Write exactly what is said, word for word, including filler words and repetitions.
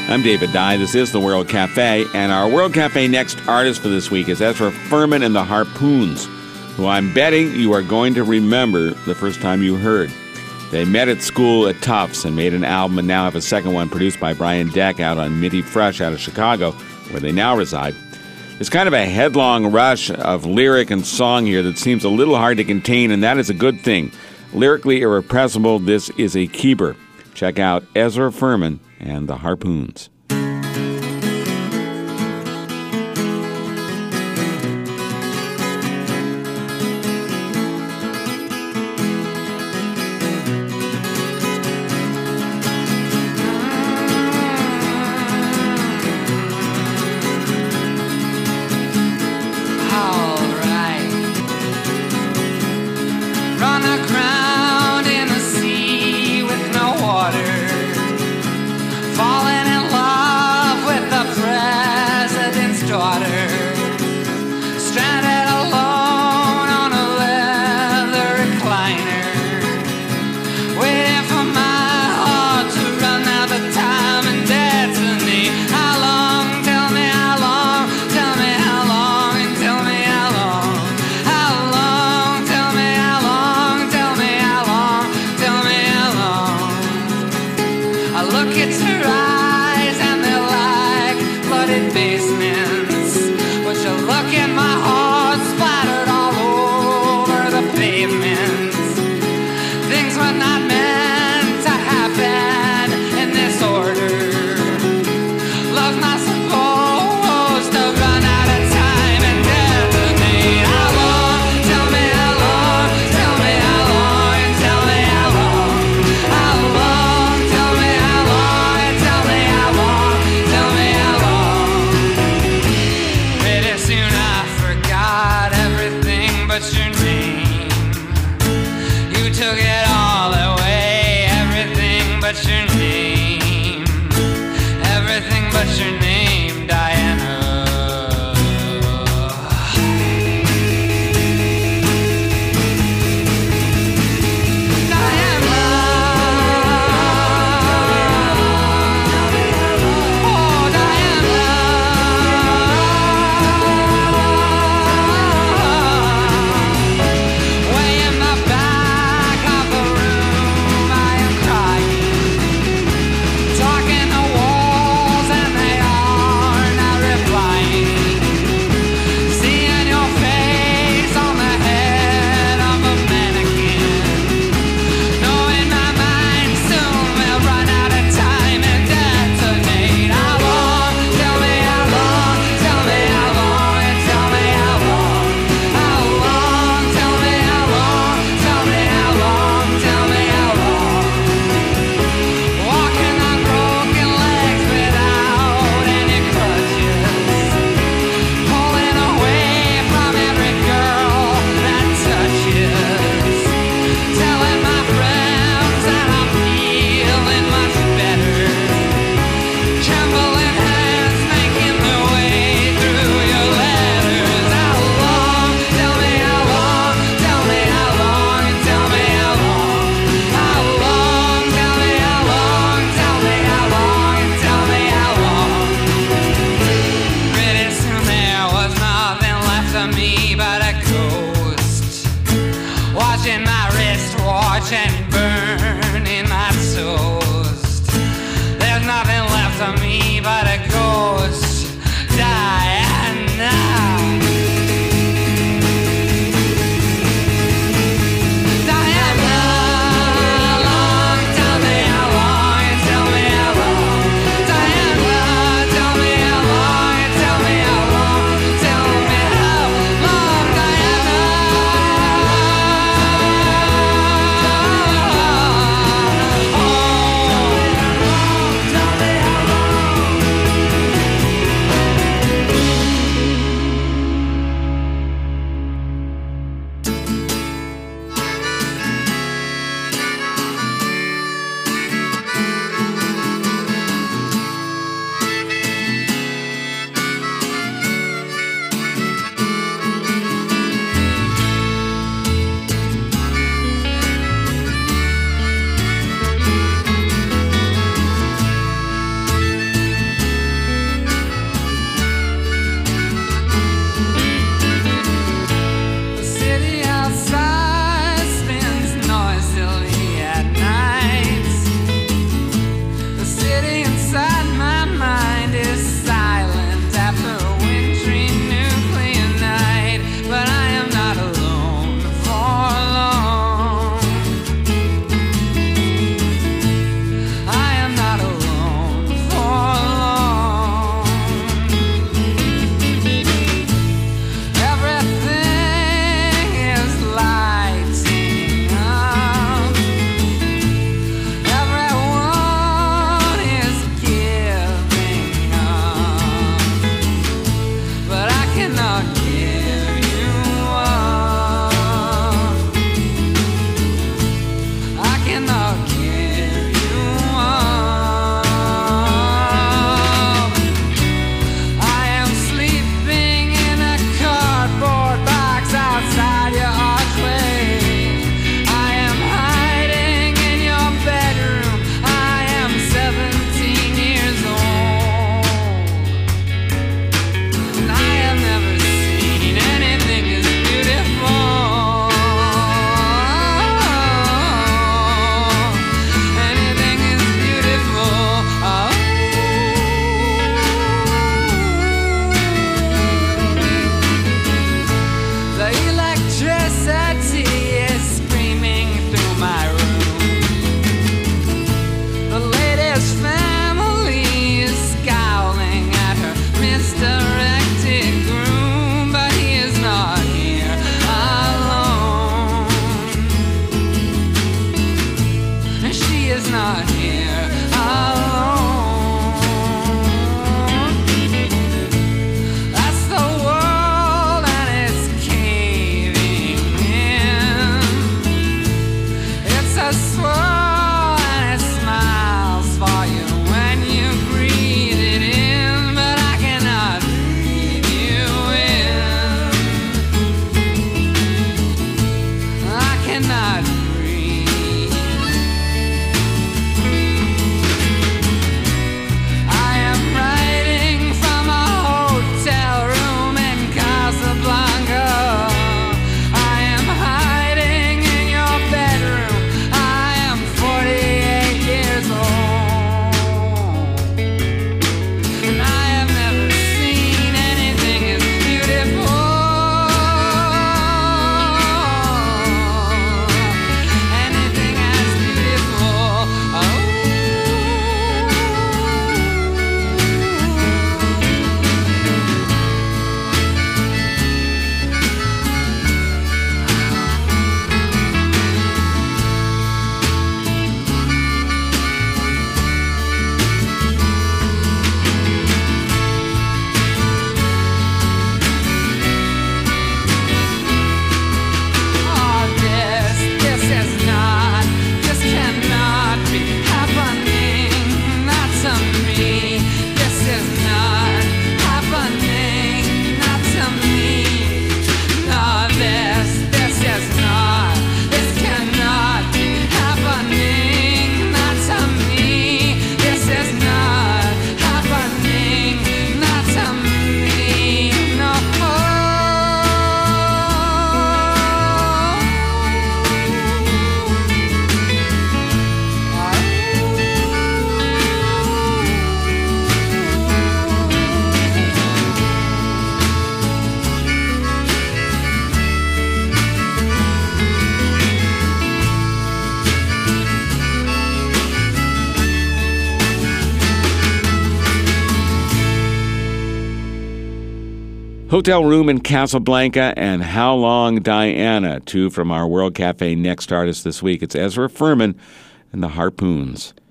I'm David Dye. This is the World Cafe, and our World Cafe next artist for this week is Ezra Furman and the Harpoons, who I'm betting you are going to remember the first time you heard. They met at school at Tufts and made an album and now have a second one produced by Brian Deck out on MIDI Fresh out of Chicago, where they now reside. There's kind of a headlong rush of lyric and song here that seems a little hard to contain, and that is a good thing. Lyrically irrepressible, this is a keeper. Check out Ezra Furman and the Harpoons. Falling in love cannot give you up. I am sleeping in a cardboard box outside your archway. I am hiding in your bedroom. I am seventeen years old, and I have never seen anything as beautiful. Anything is beautiful. Oh. The electricity is screaming through my room. The latest family is scowling at her misdirected groom, but he is not here alone. And she is not here alone. That's the world and it's caving in. It's a swirl and it smiles for you when you breathe it in, but I cannot breathe you in. I cannot breathe. I am writing from a hotel room in Casablanca. I am hiding in your bedroom. I am forty-eight years old, and I have never seen anything as beautiful. Anything as beautiful. Oh. Oh, this, this is not, this cannot be happening, not to me. This is not happening, not to me. No, this, this is not, this cannot be happening, not to me. This is not happening, not to me. No. Hotel Room in Casablanca and How Long, Diana, two from our World Cafe Next Artist this week. It's Ezra Furman and the Harpoons.